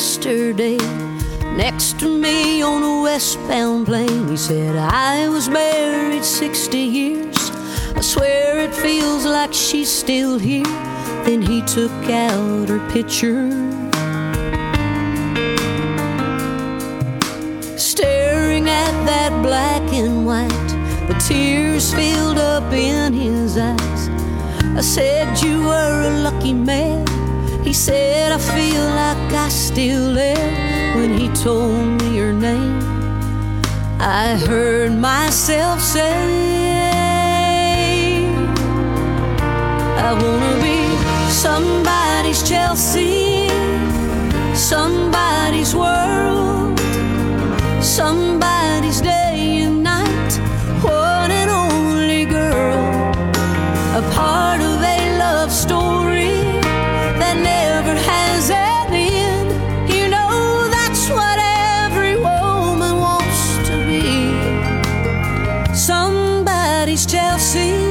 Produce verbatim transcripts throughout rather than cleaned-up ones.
yesterday, next to me on a westbound plane. He said, I was married sixty years. I swear it feels like she's still here. Then he took out her picture, staring at that black and white. The tears filled up in his eyes. I said, you were a lucky man. He said, I feel like I still am. When he told me her name, I heard myself say, I wanna be somebody's Chelsea, somebody's world, somebody's day and night, one and only girl, a part of a love story that never has an end. You know that's what every woman wants to be, somebody's Chelsea.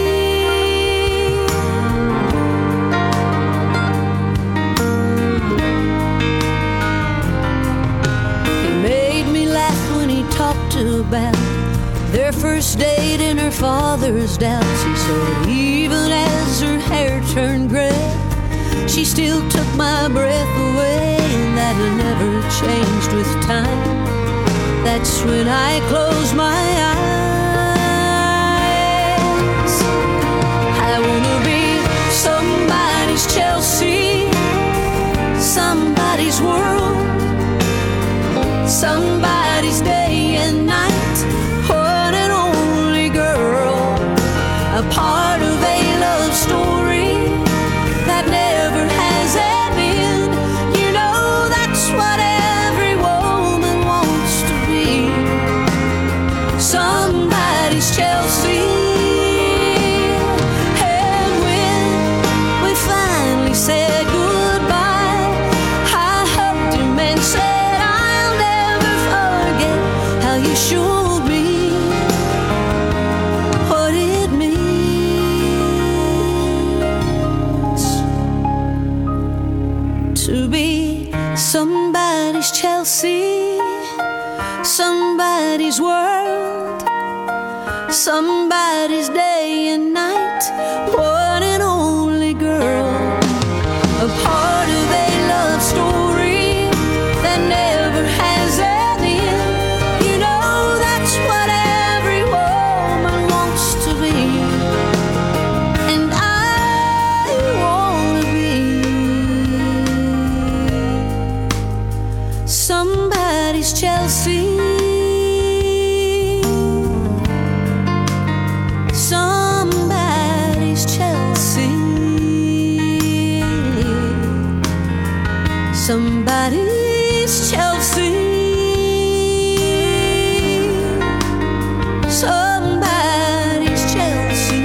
About their first date and her father's doubts. He said, even as her hair turned gray, she still took my breath away, and that never changed with time. That's when I closed my eyes. I wanna be somebody's Chelsea, somebody's world, somebody's day and night, one and only girl, a part of a love story that never has an end. You know that's what every woman wants to be, somebody's Chelsea. And when we finally said goodbye, I hugged him and said, you showed me what it means to be somebody's Chelsea, somebody's world, somebody's day and night, one and only girl, a part of a love story that never has ended. Chelsea, somebody's Chelsea, somebody's Chelsea, somebody's Chelsea.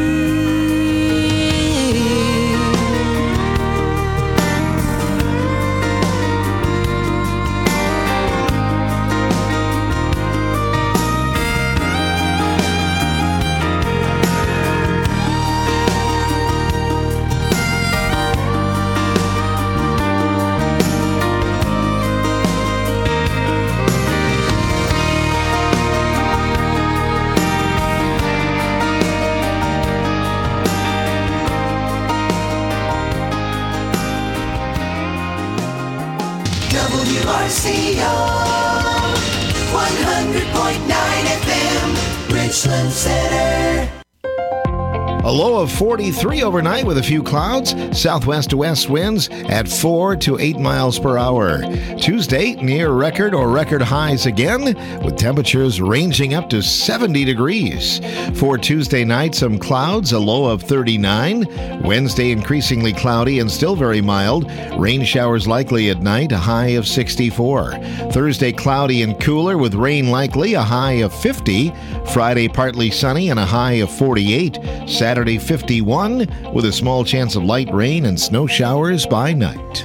W R C O one hundred point nine F M, Richland Center. A low of forty-three overnight with a few clouds. Southwest to west winds at four to eight miles per hour. Tuesday, near record or record highs again, with temperatures ranging up to seventy degrees. For Tuesday night, some clouds, a low of thirty-nine. Wednesday, increasingly cloudy and still very mild. Rain showers likely at night, a high of sixty-four. Thursday, cloudy and cooler with rain likely, a high of fifty. Friday, partly sunny and a high of forty-eight. Saturday, fifty-one, with a small chance of light rain and snow showers by night.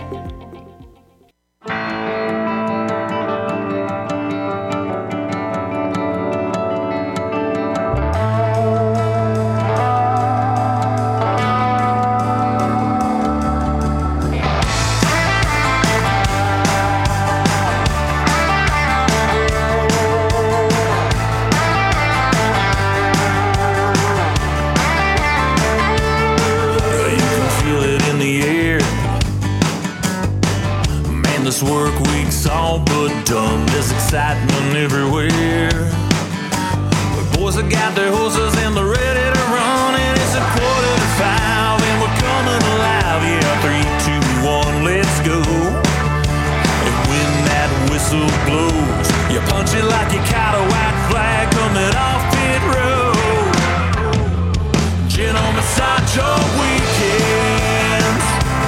It's all but done, there's excitement everywhere. The boys have got their horses and they're ready to run, and it's a quarter to five and we're coming alive. Yeah, three, two, one, let's go. And when that whistle blows, you punch it like you caught a white flag coming off pit road. Gentlemen, start your weekends.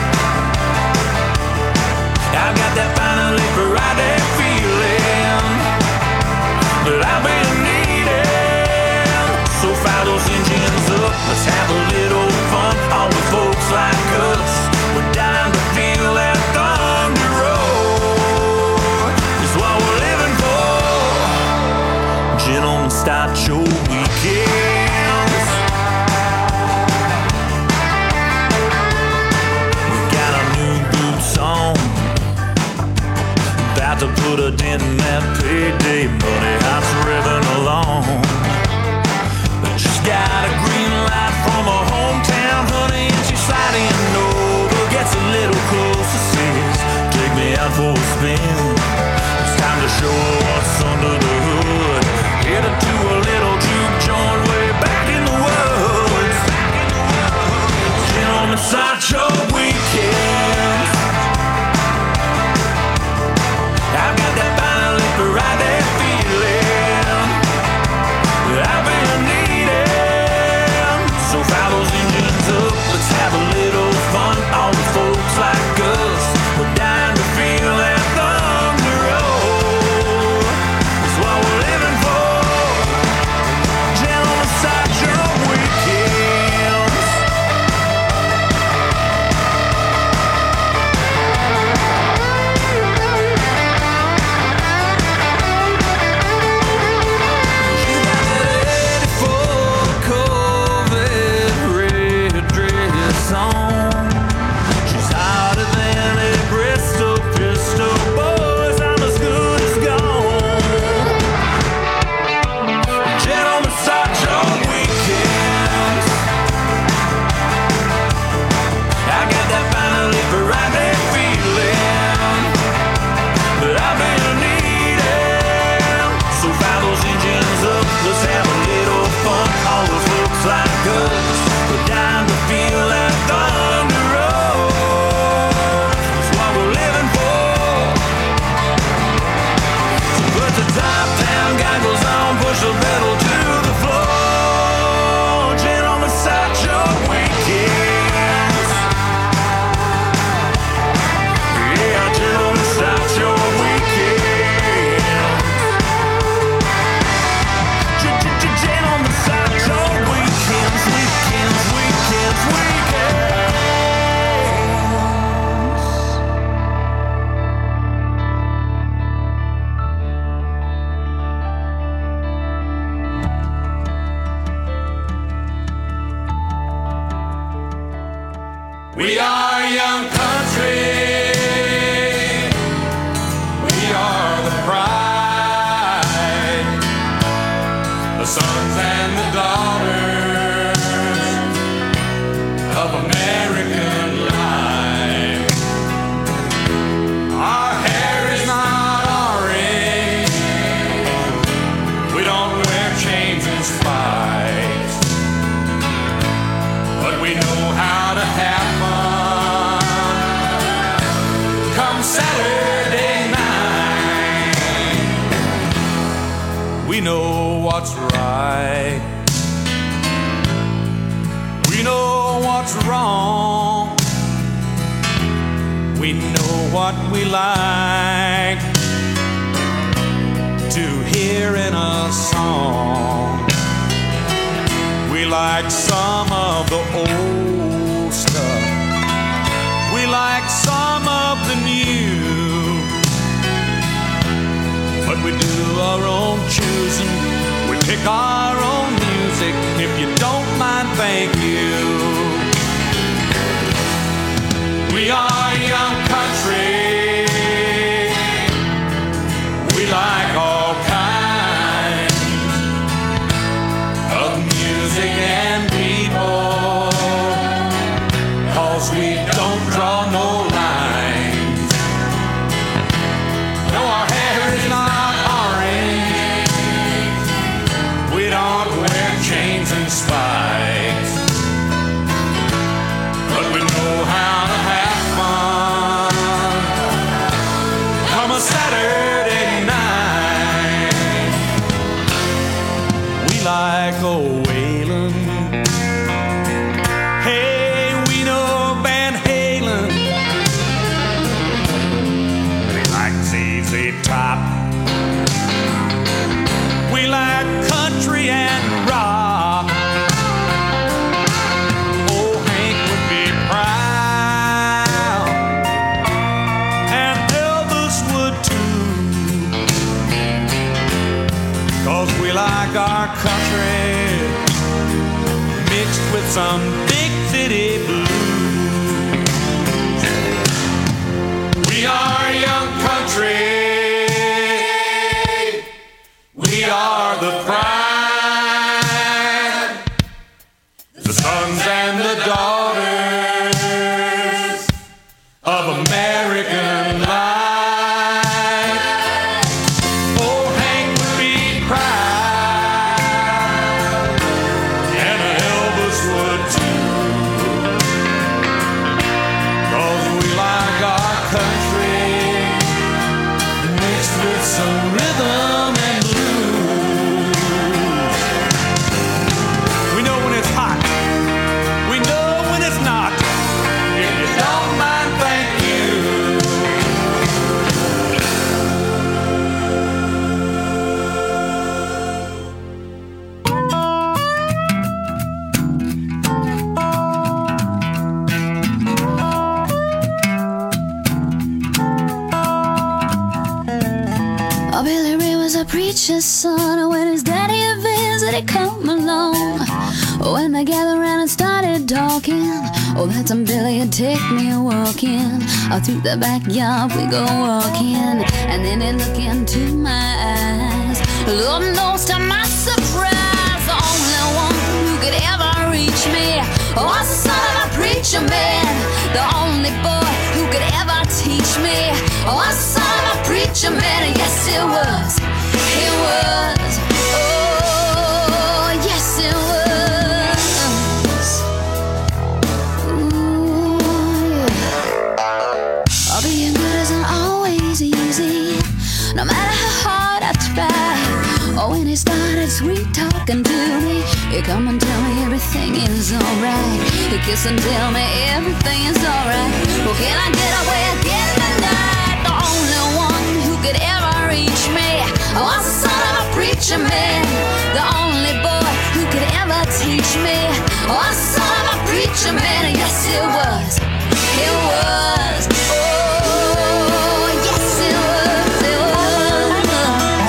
I've got that finally Friday feeling that I've been needing. So fire those engines up, let's have a little fun. All the folks like us, we're dying to feel that thunder roll. It's what we're living for. Gentlemen, start your weekends. We got our new boots on, about to put a dent in that payday money. House revving along. Just got a green light from a hometown honey, and she's sliding over, gets a little closer, says, take me out for a spin. It's time to show her what's under the hood. Headed to a little juke joint way back in the woods. Gentlemen, start your weekends. I've got that finally Friday feeling that I've been needing. So fire those engines up, let's have a little fun. All the folks like us, we're dying to feel that thunder roll. It's what we're living for. Gentlemen, start your weekends. She's hotter than a Bristol pistol. Boys, I'm as good as gone. Gentlemen, start your weekends. I got that finally Friday feeling that I've been needing. So fire those engines up, let's have a little fun. All the folks like us, we're dying to feel that thunder roll. It's what we're living for. So put the top down, goggles on, push the pedal to the floor. Gentlemen, start your weekends. Yeah, gentlemen, start your weekends. Gentlemen, start your weekends, weekends, weekends, weekends. We are young country. We are the pride, the sons and the daughters of American life. Our hair is not orange. We don't wear chains and spikes, but we know how to have fun. Come Saturday night, we know what's right. We know what's wrong. We know what we like to hear in a song. We like some of the old stuff. We like some of the new. But we do our own choosing. We pick our own music. If you don't mind, thank you. We are young country. We like all kinds of music and people, 'cause we don't draw no lines. our country, mixed with some big city blues. We are young country. We are the pride, the sons and the daughters of American life. Oh, Hank would be proud, and Elvis would too, 'cause we like our country mixed with some rhythm and blues. We know when it's hot, we know when it's not. If you don't mind, thank you. Oh, Billy Ray was a preacher's son. When his daddy visited, come along. When they gathered around and started talking, oh, that's when Billy would take me walking. Out through the backyard we go walking, and then he'd look into my eyes. Lord knows, to my surprise, the only one who could ever reach me was the son of a preacher man. The only boy who could ever teach me was the son of a preacher man. Yes, it was. It was. Oh, yes, it was. Ooh, yeah. Oh, being good isn't always easy, no matter how hard I try. Oh, when he started sweet talking to me, he come and tell me everything is alright. He kiss and tell me everything is alright. Well, can I get away again tonight? The only one who could ever reach me was the son of a preacher man. The only boy who could ever teach me was the son of a preacher man. Yes, it was. It was. Oh, yes, it was. It was.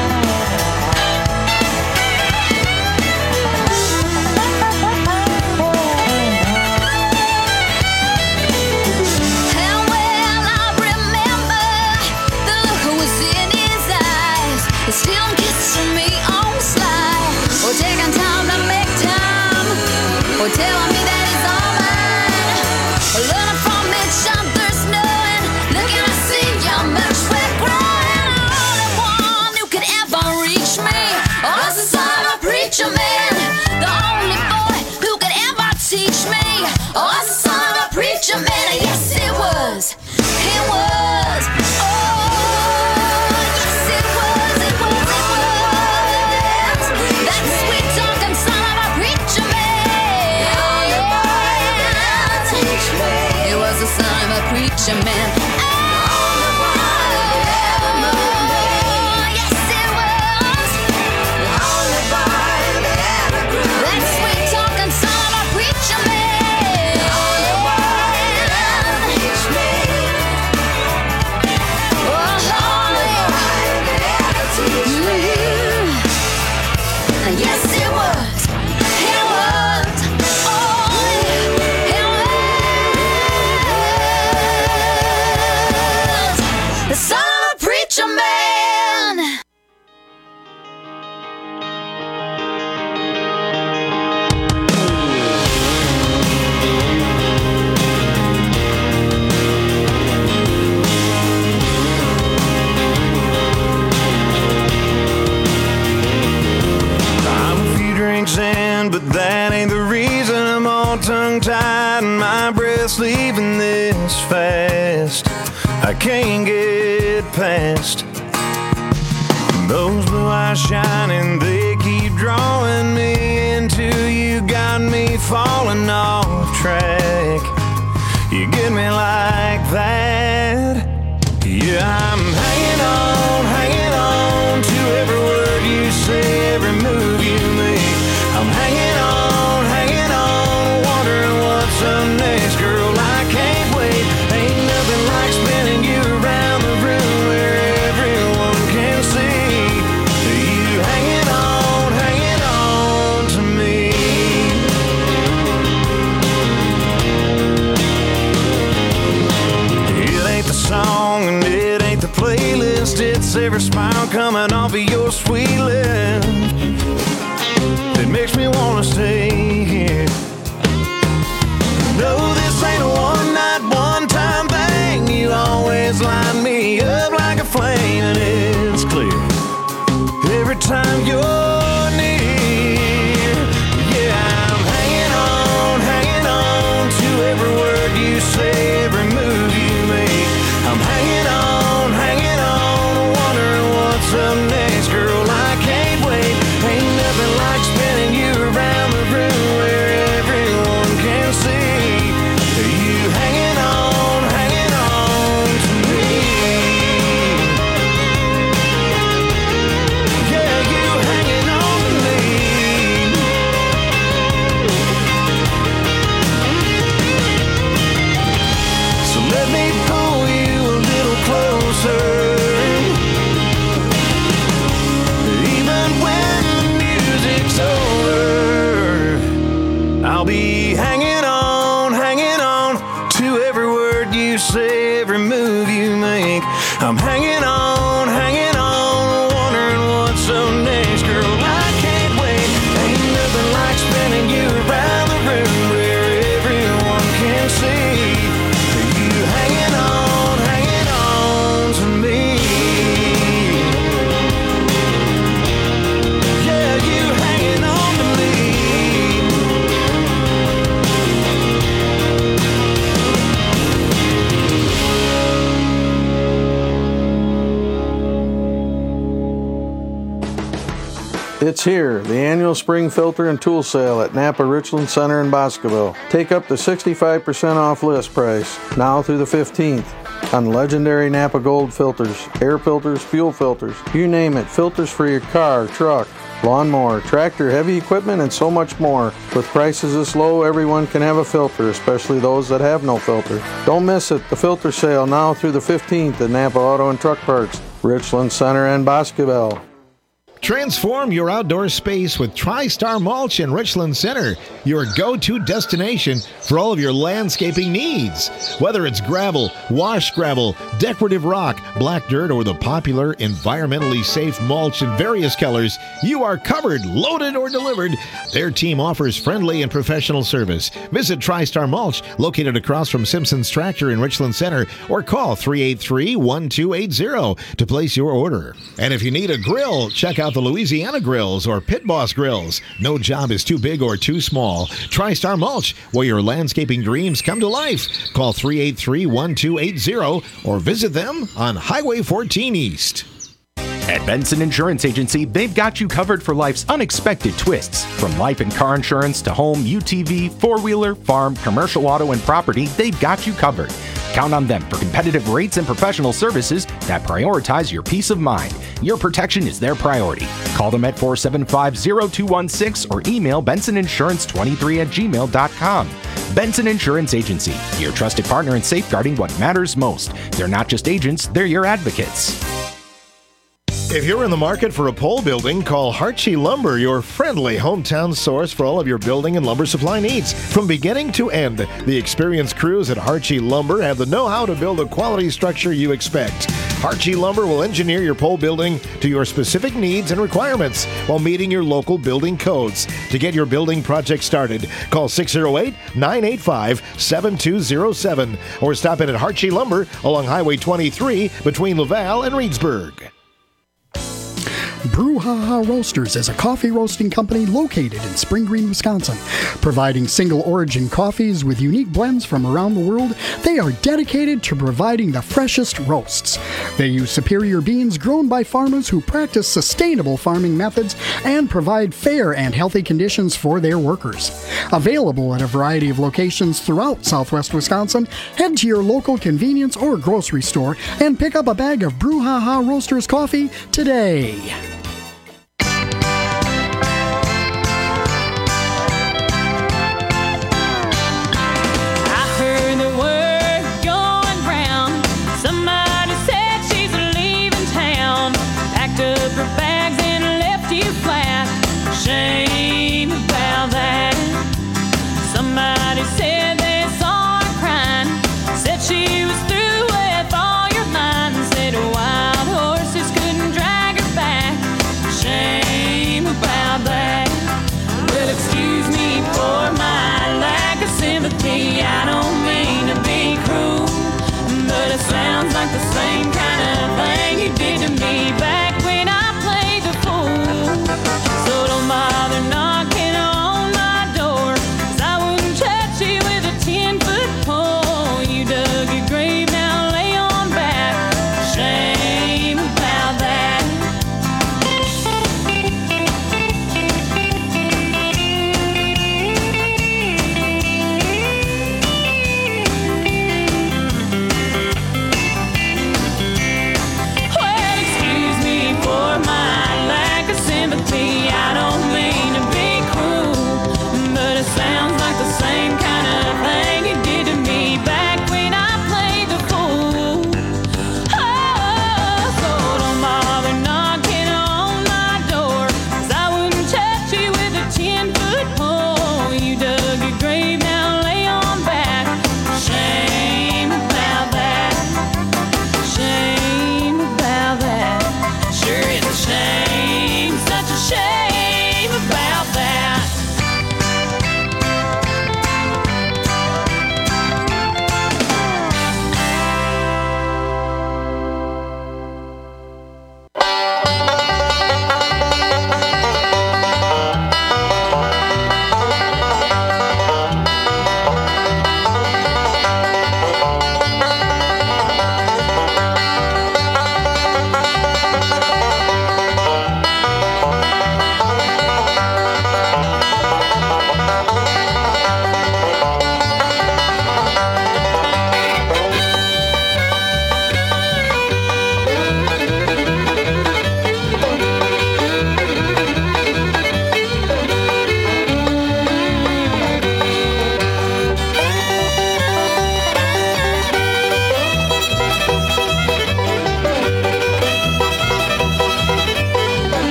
And well, I remember the look was in his eyes, still kissing me on the slide, or taking time to make time, or telling me that he's all mine. Learning from each other's knowing, looking to see how much we're growing. The only one who could ever reach me was the son of a preacher man. The only boy who could ever teach me was the son of a preacher man. Yes, it was. It was. Oh, yes, it was. It was. It was. That sweet talking son of a preacher man. It was the son of a preacher man. Oh, yes, it was. That sweet talking son of a preacher man. Mhm. Yes, it was. It was. Oh, yeah. It was. The son of a preacher man. I'm a few drinks in, but that ain't the reason I'm all tongue-tied and my breath's leaving this fast. I can't get past those blue eyes shining, they keep drawing me into you, got me falling off track. You get me like that. Yeah, I'm hanging on, hanging on to every word you say, every move you make. I'm hanging on, hanging on, wondering what's up next. Girl, I can't wait. Ain't nothing like spinning you around the room where everyone can see. You hanging on, song, and it ain't the playlist, it's every smile coming off of your sweet lips that makes me wanna stay here. No, this ain't a one-night, one-time thing. You always line me up like a flame, and it's clear every time you're near. Yeah, I'm hanging on, hanging on to every word you say, every move you make. I'm hanging on, hanging on, wondering what's up next, girl. I can't wait. Ain't nothing like spinning you around the room where everyone can see you hanging on, hanging on to me. Yeah, you hanging on to me. So let me pull you a little closer, even when the music's over. I'll be hanging on, hanging on to every word you say, every move you make. I'm hanging on, hanging on, wondering what's up next, girl. I can't wait. Ain't nothing like spinning you around the room where everyone can see you hanging on, hanging on to me. Yeah, you hanging on to me. It's here, the annual spring filter and tool sale at Napa Richland Center in Boscoville. Take up to sixty-five percent off list price, now through the fifteenth, on legendary Napa Gold filters, air filters, fuel filters, you name it, filters for your car, truck, lawnmower, tractor, heavy equipment, and so much more. With prices this low, everyone can have a filter, especially those that have no filter. Don't miss it, the filter sale now through the fifteenth at Napa Auto and Truck Parts, Richland Center and Boscoville. Transform your outdoor space with TriStar Mulch in Richland Center, your go-to destination for all of your landscaping needs. Whether it's gravel, wash gravel, decorative rock, black dirt, or the popular environmentally safe mulch in various colors, you are covered, loaded, or delivered. Their team offers friendly and professional service. Visit TriStar Mulch, located across from Simpson's Tractor in Richland Center, or call three eight three, one two eight zero to place your order. And if you need a grill, check out the Louisiana Grills or Pit Boss Grills. No job is too big or too small. TriStar Mulch, where your landscaping dreams come to life. Call three eight three, one two eight zero or visit them on Highway fourteen East. At Benson Insurance Agency, they've got you covered for life's unexpected twists. From life and car insurance to home, U T V, four-wheeler, farm, commercial auto, and property, they've got you covered. Count on them for competitive rates and professional services that prioritize your peace of mind. Your protection is their priority. Call them at four seven five, zero two one six or email benson insurance twenty-three at gmail dot com. Benson Insurance Agency, your trusted partner in safeguarding what matters most. They're not just agents, they're your advocates. If you're in the market for a pole building, call Harchie Lumber, your friendly hometown source for all of your building and lumber supply needs. From beginning to end, the experienced crews at Harchie Lumber have the know-how to build a quality structure you expect. Harchie Lumber will engineer your pole building to your specific needs and requirements while meeting your local building codes. To get your building project started, call six oh eight, nine eight five, seven two oh seven or stop in at Harchie Lumber along Highway twenty-three between Laval and Reedsburg. Brouhaha Roasters is a coffee roasting company located in Spring Green, Wisconsin. Providing single origin coffees with unique blends from around the world, they are dedicated to providing the freshest roasts. They use superior beans grown by farmers who practice sustainable farming methods and provide fair and healthy conditions for their workers. Available at a variety of locations throughout southwest Wisconsin, head to your local convenience or grocery store and pick up a bag of Brouhaha Roasters coffee today. Shame about that. Somebody said they saw her crying, said she was through with all your mind.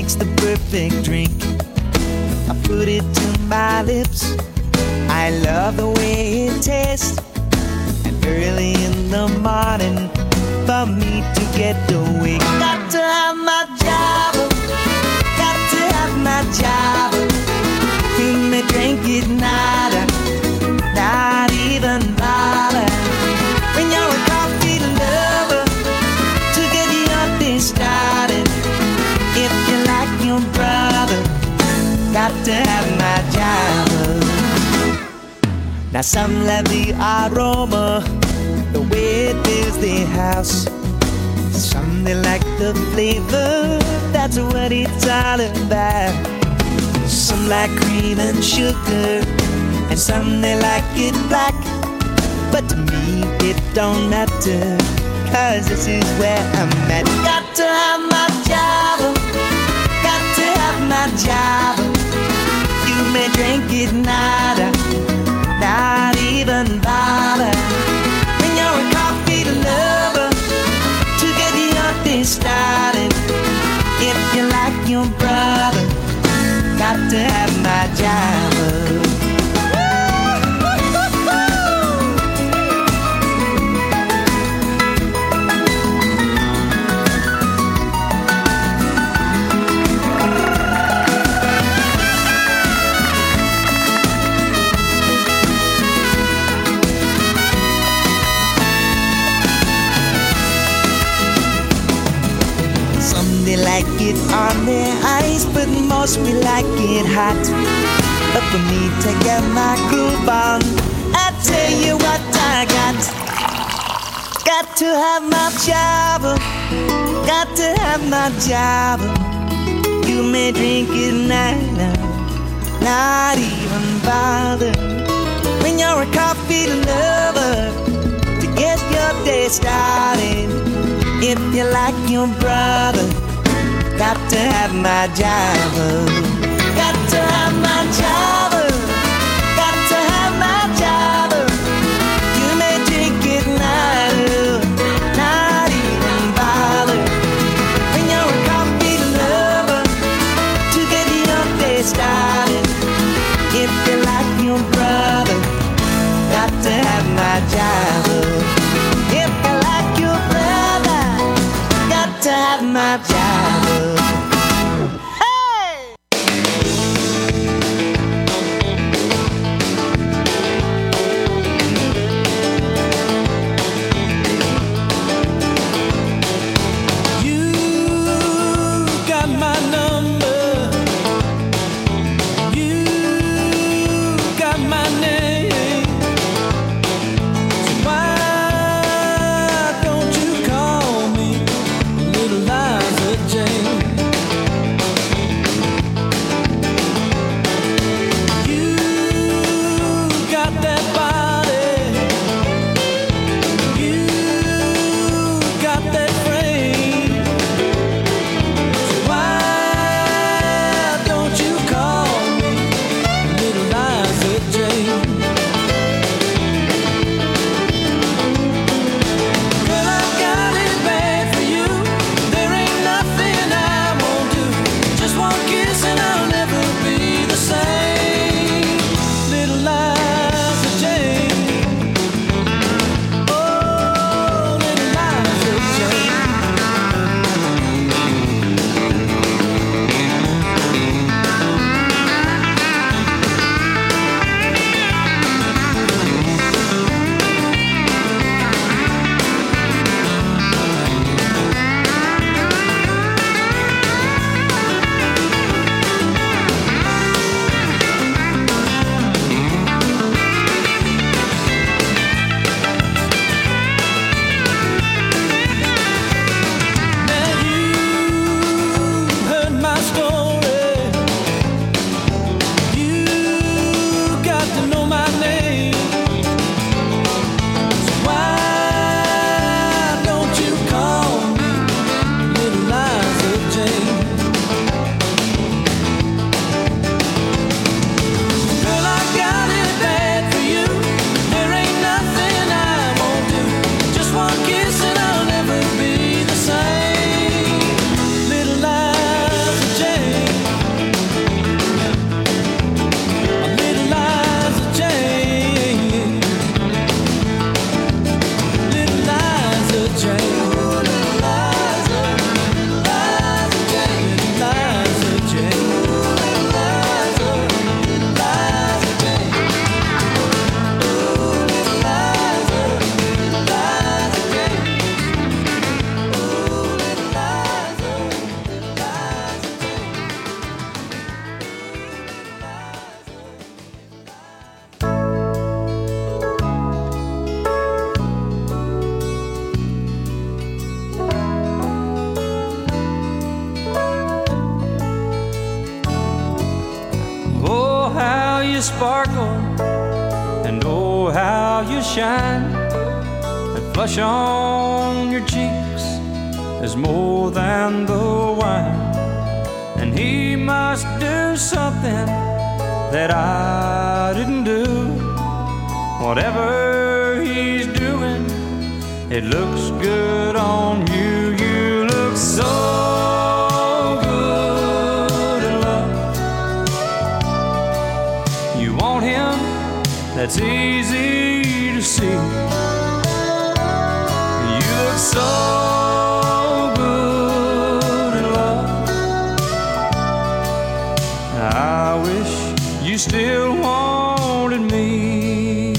makes the perfect drink. I put it to my lips. I love the way it tastes. And early in the morning, for me to get awake, got to have my Java. Got to have my Java. You may drink it nada, not even bother. When you're a coffee lover, to get your day started. If you like your brother, got to have my Java. Now some love the aroma, the way it fills the house. Some they like the flavor, that's what it's all about. Some like cream and sugar, and some they like it black. But to me it don't matter, cause this is where I'm at. Got to have my Java, got to have my Java. You may drink it nada, not even bother. When you're a coffee lover, to get your day started. If you like your brother, got to have my Java. They like it on their ice, but most we like it hot. But for me to get my groove on, I tell you what I got. Got to have my Java, got to have my Java. You may drink it now, not even bother. When you're a coffee lover, to get your day started. If you like your brother, got to have my Java. Got to have my Java. Got to have my Java. You may drink it now, not even bother. When you're a coffee lover, to get your day started. If you like your brother, got to have my Java. If you like your brother, got to have my Java. you sparkle, and oh, how you shine. That flush on your cheeks is more than the wine. And he must do something that I didn't do. Whatever he's doing, it looks good on you. You look so good in love. You want him, that's easy to see. You look so good in love. I wish you still wanted me.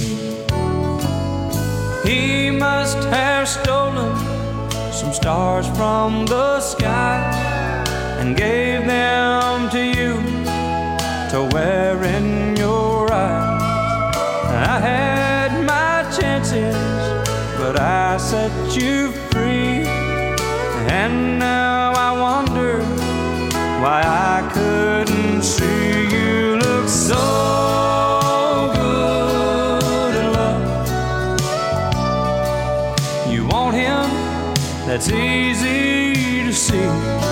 He must have stolen some stars from the sky and gave them to you to wear in your eyes. I had my chances, but I set you free. And now I wonder why I couldn't see. You look so good in love. You want him, that's easy to see.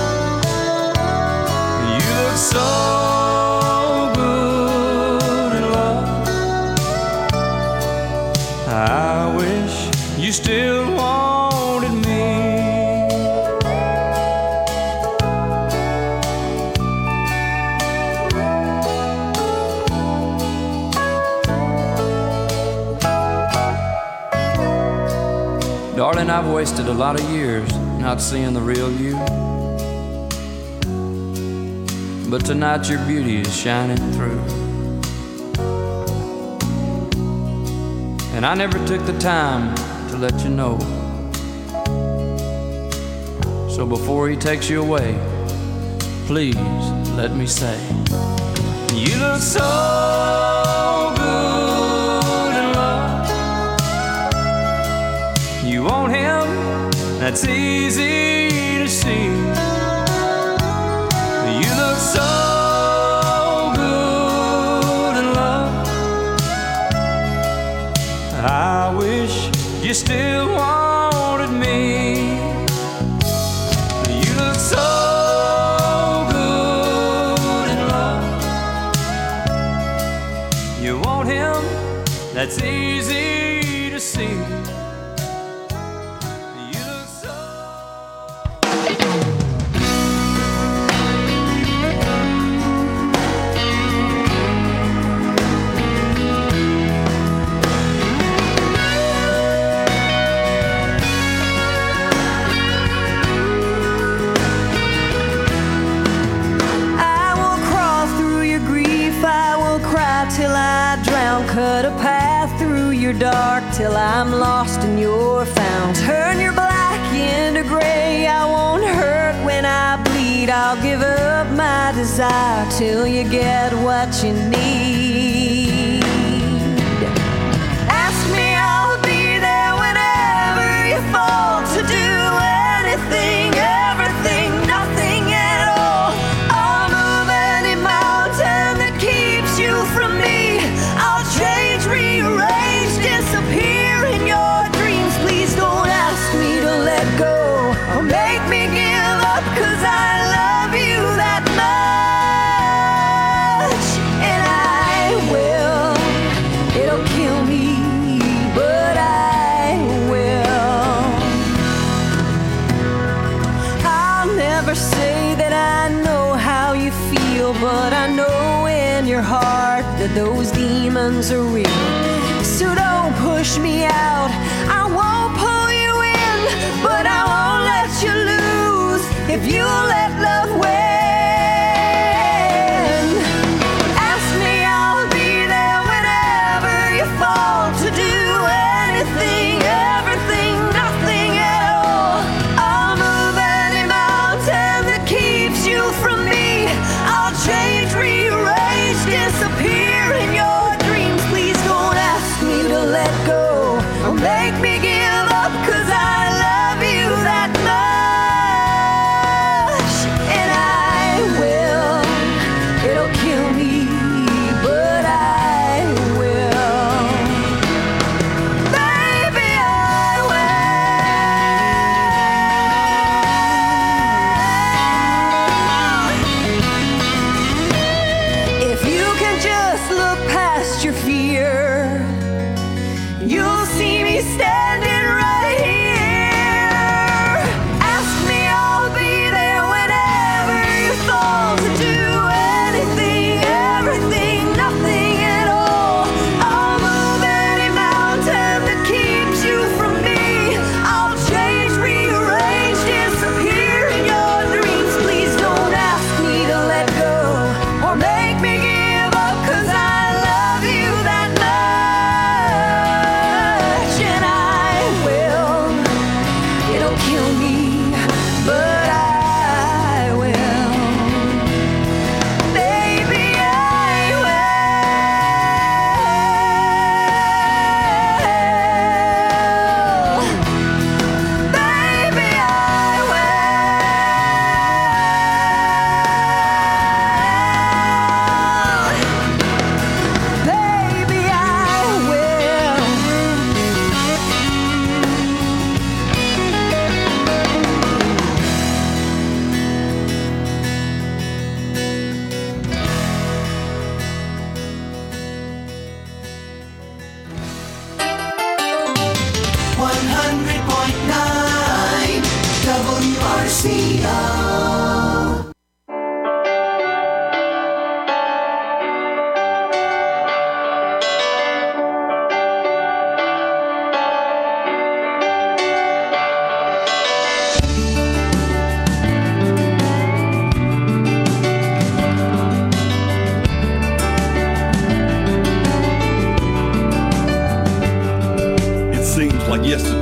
You look so good in love. I wish you still wanted me. Darling, I've wasted a lot of years not seeing the real you. But tonight your beauty is shining through. And I never took the time to let you know. So before he takes you away, please let me say, you look so good in love. You want him, that's easy to see. You look so good in love. I wish you still wanted me. You look so good in love. You want him, that's easy to see. Cut a path through your dark till I'm lost and you're found. Turn your black into gray. I won't hurt when I bleed. I'll give up my desire till you get what you need. Ask me, I'll be there whenever you fall to do anything, everything, nothing at all. I'll move any mountain that keeps you from me. I'll change, rearrange, disappear in your dreams. Please don't ask me to let go or make me give up, 'cause I love you that much. And I will, it'll kill me, but I will. I'll never say that I know how you feel, but I know in your heart that those demons are real. So don't push me out, I won't pull you in, but I won't let you lose if you let love win. Ask me, I'll be there whenever you fall to do anything, everything, nothing at all. I'll move any mountain that keeps you from me. I'll change, rearrange, disappear in your dreams. Please don't ask me to let go or make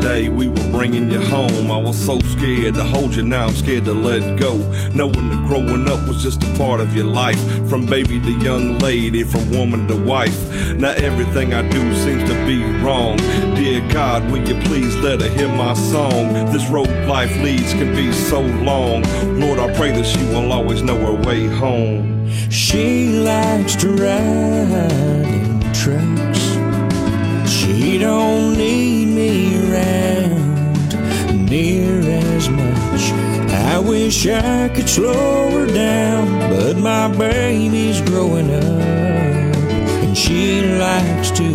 day we were bringing you home. I was so scared to hold you, now I'm scared to let go. Knowing that growing up was just a part of your life. From baby to young lady, from woman to wife. Now everything I do seems to be wrong. Dear God, will you please let her hear my song? This road life leads can be so long. Lord, I pray that she will always know her way home. She likes to ride in trucks. She don't need me around near as much. I wish I could slow her down, but my baby's growing up, and she likes to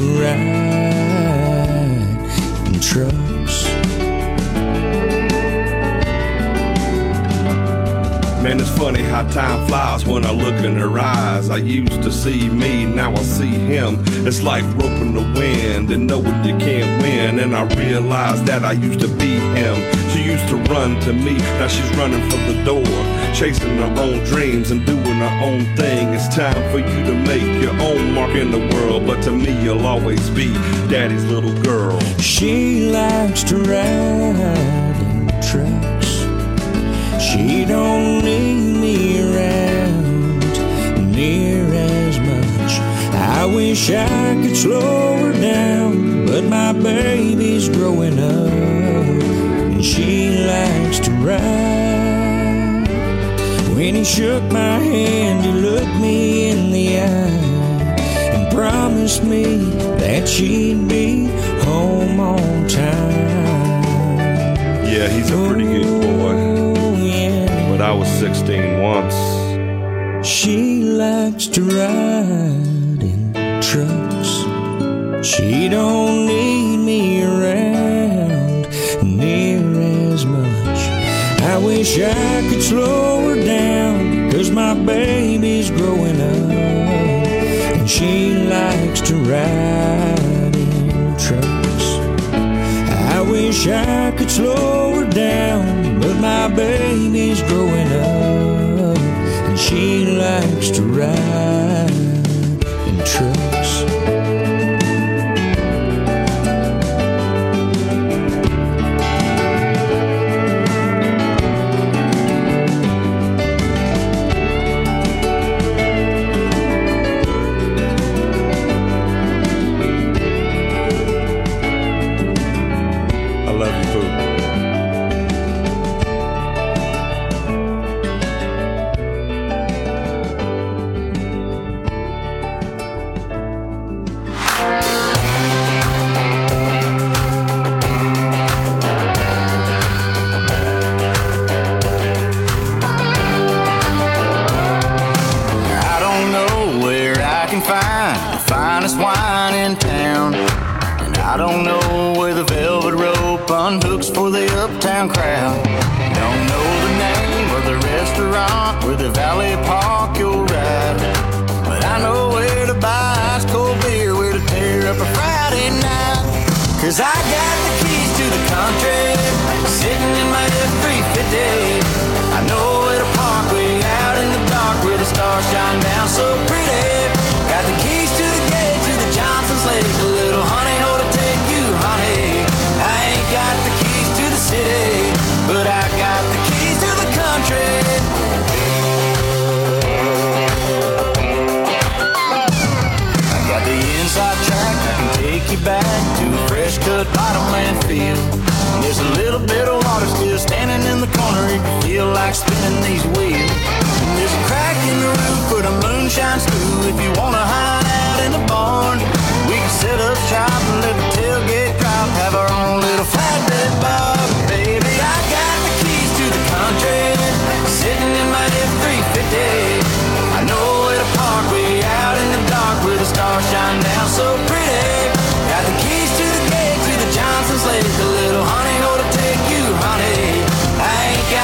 ride in trucks. Man, it's funny how time flies when I look in her eyes. I used to see me, now I see him. It's like roping the wind and knowing you can't win. And I realized that I used to be him. She used to run to me, now she's running for the door, chasing her own dreams and doing her own thing. It's time for you to make your own mark in the world, but to me you'll always be daddy's little girl. She likes to ride in trucks. She don't need me around near as much. I wish I could slow her down, but my baby's growing up, and she likes to ride. When he shook my hand, he looked me in the eye and promised me that she'd be home on time. Yeah, he's a pretty good boy. But I was sixteen once. She likes to ride in trucks. She don't need me around near as much. I wish I could slow her down, 'cause my baby's growing up, and she likes to ride in trucks. I wish I could slow her down, but my baby's growing up, and she likes to ride in trucks.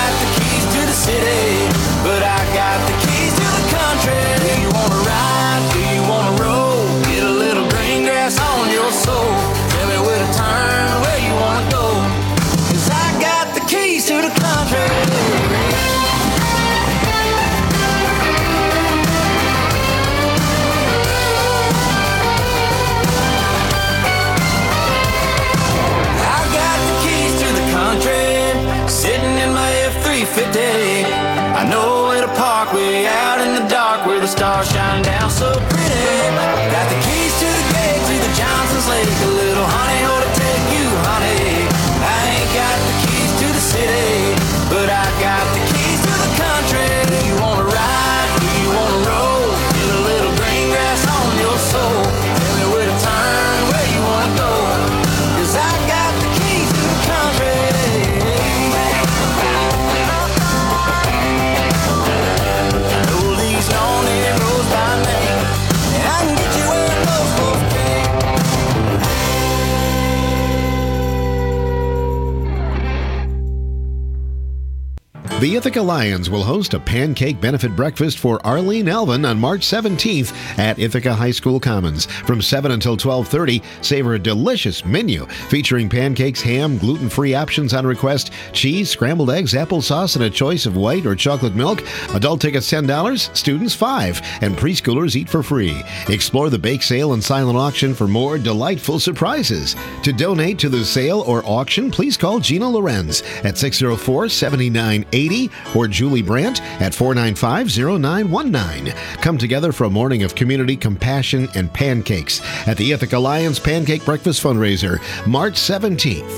But I got the keys to the country. Do you wanna ride? the stars shine down so pretty. Got the keys to the gate to the Johnson's Lake. A little honey hole to take you, honey. I ain't got the keys to the city, but I got the keys to the country. Do you wanna ride? Do you wanna roll? Get a little green grass on your soul. Tell me where to turn, where you wanna go, 'cause I got the keys to the country. I know these lonely roads by name, and I can get you where those folks came. The Ithaca Lions will host a pancake benefit breakfast for Arlene Alvin on March seventeenth at Ithaca High School Commons. From seven until twelve thirty, savor a delicious menu featuring pancakes, ham, gluten-free options on request, cheese, scrambled eggs, applesauce, and a choice of white or chocolate milk. Adult tickets ten dollars, students five dollars, and preschoolers eat for free. Explore the bake sale and silent auction for more delightful surprises. To donate to the sale or auction, please call Gina Lorenz at six oh four, seven nine eight zero or Julie Brandt at four nine five, zero nine one nine. Come together for a morning of community, compassion, and pancakes at the Ithaca Lions Pancake Breakfast Fundraiser, March seventeenth.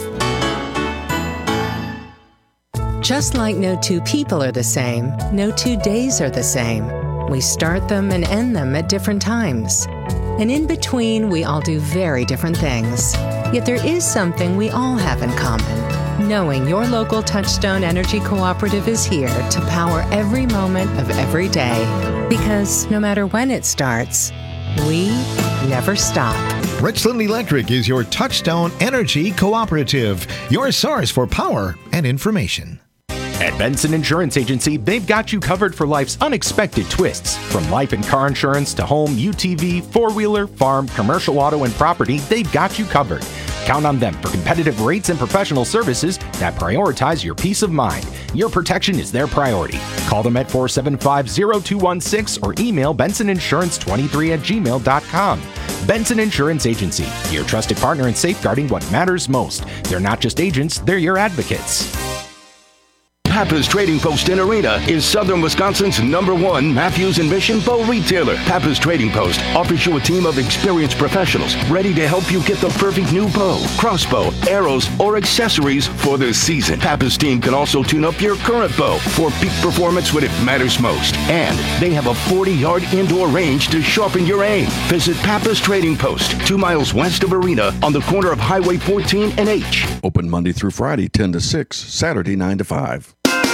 Just like no two people are the same, no two days are the same. We start them and end them at different times. And in between, we all do very different things. Yet there is something we all have in common. Knowing your local Touchstone Energy Cooperative is here to power every moment of every day. Because no matter when it starts, we never stop. Richland Electric is your Touchstone Energy Cooperative, your source for power and information. At Benson Insurance Agency, they've got you covered for life's unexpected twists. From life and car insurance to home, U T V, four-wheeler, farm, commercial auto, and property, they've got you covered. Count on them for competitive rates and professional services that prioritize your peace of mind. Your protection is their priority. Call them at four seven five, zero two one six or email benson insurance twenty-three at gmail dot com. Benson Insurance Agency, your trusted partner in safeguarding what matters most. They're not just agents, they're your advocates. Pappas Trading Post in Arena is Southern Wisconsin's number one Matthews and Mission bow retailer. Pappas Trading Post offers you a team of experienced professionals ready to help you get the perfect new bow, crossbow, arrows, or accessories for the season. Pappas team can also tune up your current bow for peak performance when it matters most. And they have a forty-yard indoor range to sharpen your aim. Visit Pappas Trading Post, two miles west of Arena on the corner of Highway fourteen and H. Open Monday through Friday, ten to six, Saturday, nine to five.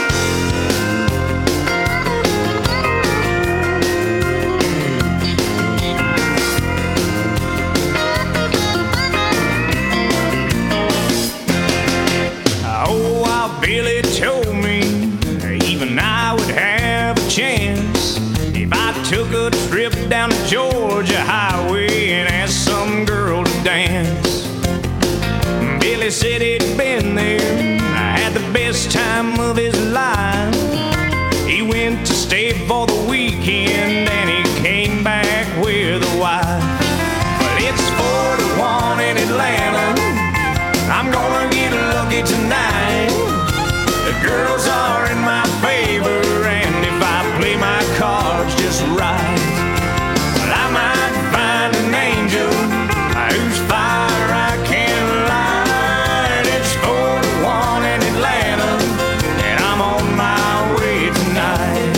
Billy told me even I would have a chance if I took a trip down the Georgia highway and asked some girl to dance. Billy said he'd been there, had the best time of his life. He went to stay for the weekend and he came back with a wife. But it's four to one in Atlanta, I'm gonna get lucky tonight. The girls are in my favor, and if I play my cards just right, well, I might find an angel whose fire I can light. It's four to one in Atlanta, and I'm on my way tonight.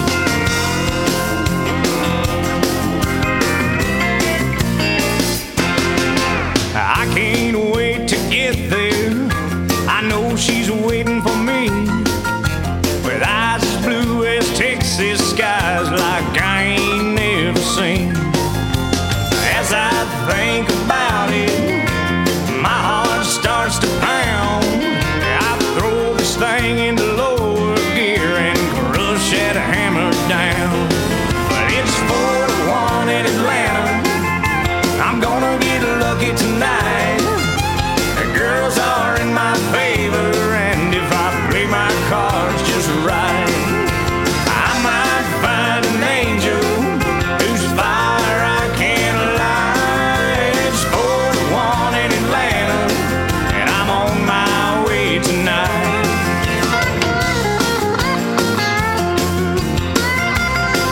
I can't wait to get there. I know she's waiting for me, with eyes as blue as Texas skies like I ain't never seen. As I think about it, my heart starts to pound. I throw this thing into lower gear and crush that hammer down. But it's four to one in Atlanta, I'm gonna get lucky tonight. The girls are in my favor, and if I play my cards just right, I might find an angel whose fire I can light. It's four to one in Atlanta, and I'm on my way tonight.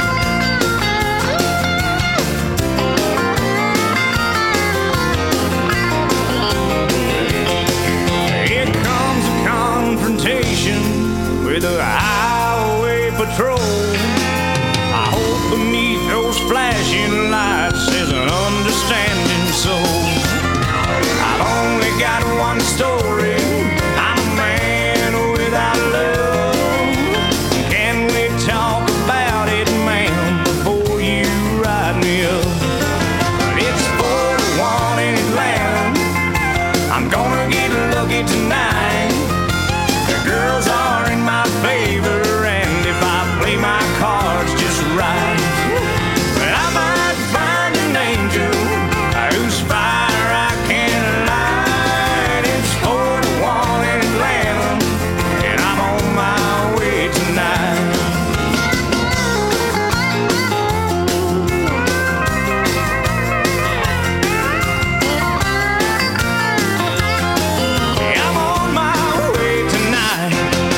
beneath those flashing lights is an understanding soul. I've only got one story. I'm a man without love. Can we talk about it, ma'am, before you ride me up? It's four to one in Atlanta. I'm gonna get lucky tonight. The girls are in my favor, and if I play my cards just right, I might find an angel whose fire I can light. It's four to one in Atlanta, and I'm on my way tonight. I'm on my way tonight.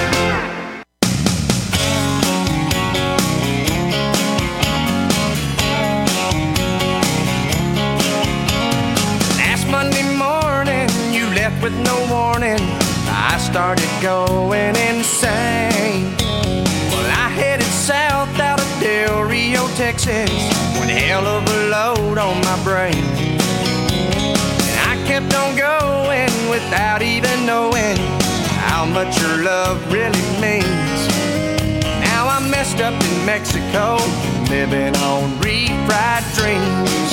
Last Monday morning, you left with no warning. I started going insane. Well, I headed south out of Del Rio, Texas. One hell of a load on my brain. And I kept on going without even knowing how much your love really means. Now I'm messed up in Mexico, living on refried dreams.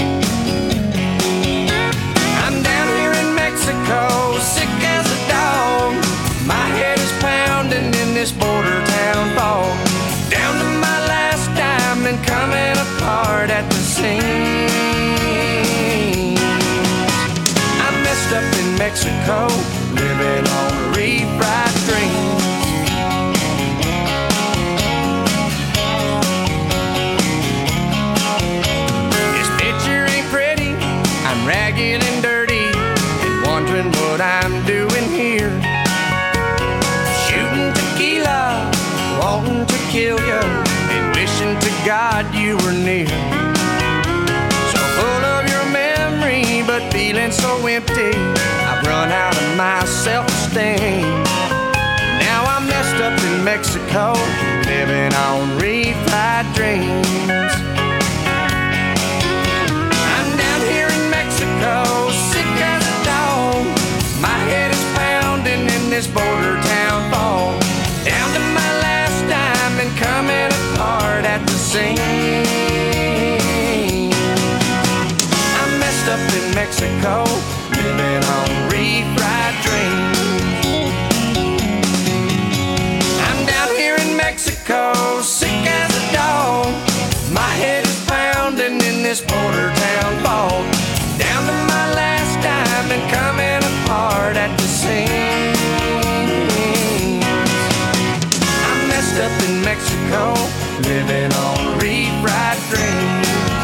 I'm down here in Mexico, sick as a dog. My head is pounding in this border town fog. Down to my last dime and coming apart at the seams. I'm messed up in Mexico, living on refried dreams. This picture ain't pretty, I'm ragged and dirty, and wondering what I'm doing here. Shooting tequila, wanting to kill you, and wishing to God you were near. So full of your memory, but feeling so empty, I've run out of my self-esteem. Now I'm messed up in Mexico, living on refried dreams. I'm down here in Mexico, sick as a dog. My head is pounding in this border town fog. Down to my last dime and coming apart at the seams. I'm messed up in Mexico, living on refried dreams. I'm down here in Mexico, sick as a dog. My head is pounding in this border town fog. Down to my last dime and coming apart at the seams. I'm messed up in Mexico, living on refried dreams.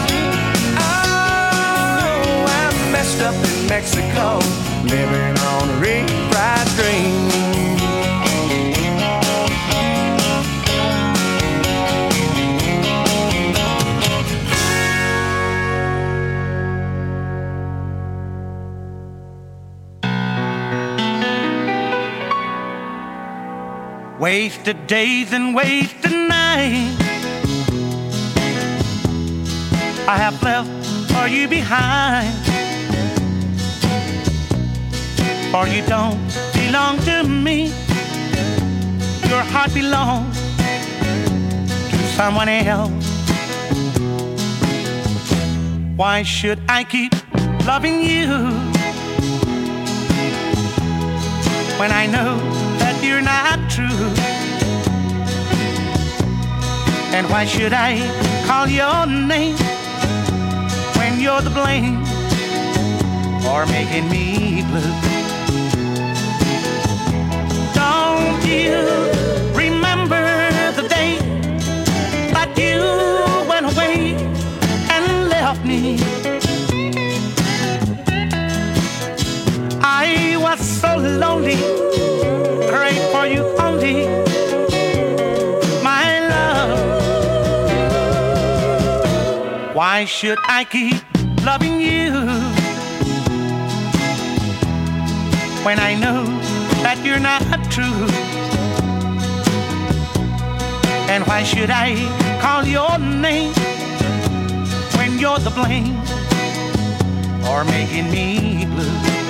Oh, I'm messed up in Mexico, living on refried dreams. Wasted days and wasted nights I have left for you behind. For you don't belong to me. Your heart belongs to someone else. Why should I keep loving you when I know that you're not true? And why should I call your name when you're the blame for making me blue? Don't you remember the day that you went away and left me? I was so lonely, prayed for you only, my love. Why should I keep loving you when I know that you're not true? And why should I call your name when you're the blame or making me blue?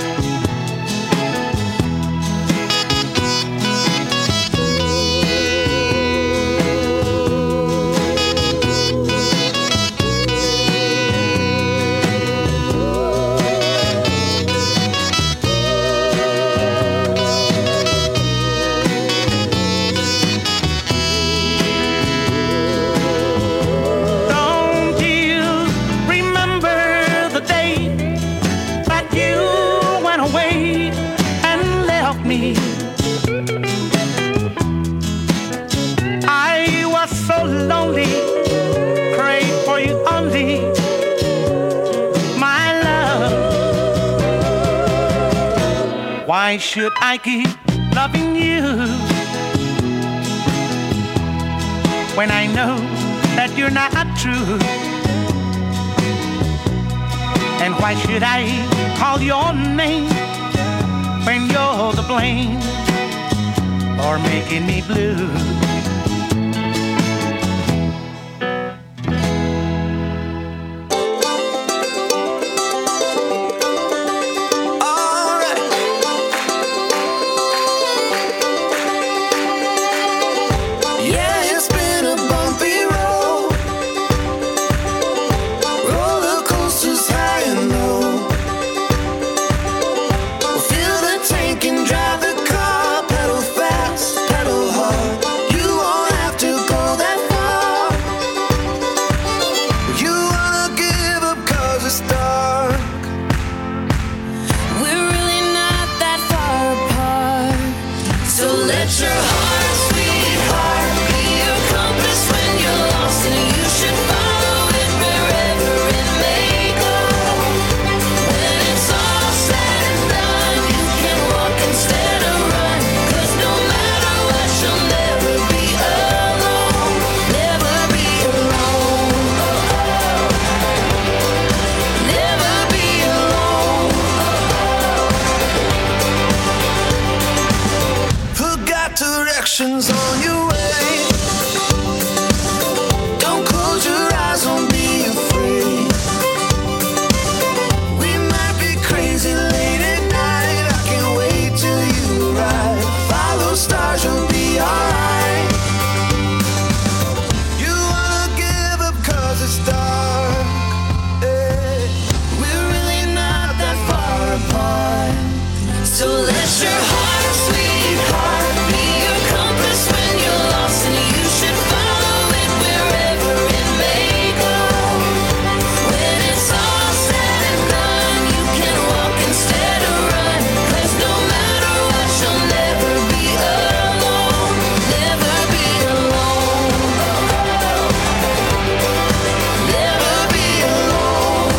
Why should I keep loving you when I know that you're not true? And why should I call your name when you're the blame or making me blue? Directions on your way. Don't close your eyes, don't be afraid. We might be crazy late at night. I can't wait till you arrive. Follow stars, you'll be alright. You wanna give up cause it's dark. Hey. We're really not that far apart. So let your heart, sweetheart, be your compass when you're lost, and you should follow it wherever it may go. When it's all said and done, you can walk instead of run, 'cause no matter what, you'll never be alone. Never be alone. Never be alone.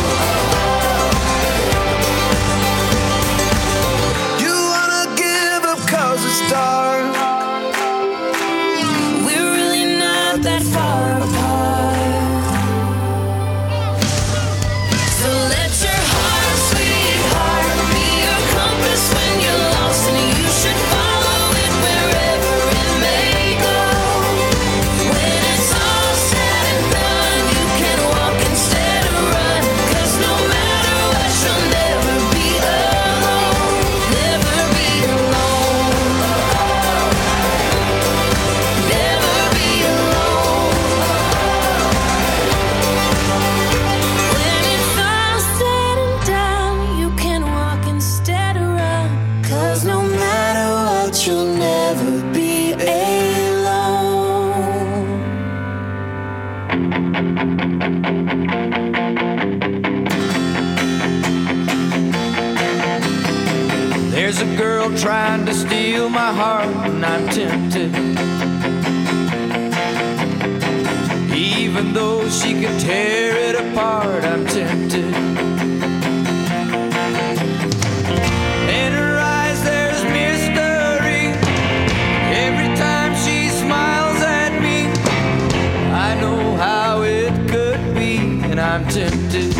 You wanna give up 'cause it's dark. We're really not that far apart. So let your heart, sweetheart, be your compass when you're lost, and you should follow it wherever it may go. When it's all said and done, you can walk instead of run, 'cause no matter what, you'll never be alone. Never be alone. Never be alone. When it's all said and done, you can walk instead of run, 'cause no matter what, you'll never be alone. There's a girl trying to steal my heart, and I'm tempted. Even though she could tear it apart, I'm tempted. In her eyes there's mystery. Every time she smiles at me, I know how it could be, and I'm tempted.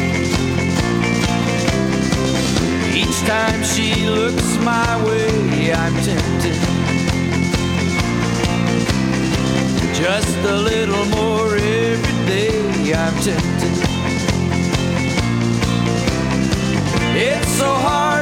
Each time she looks my way, I'm tempted. Just a little more every day, I'm tempted. It's so hard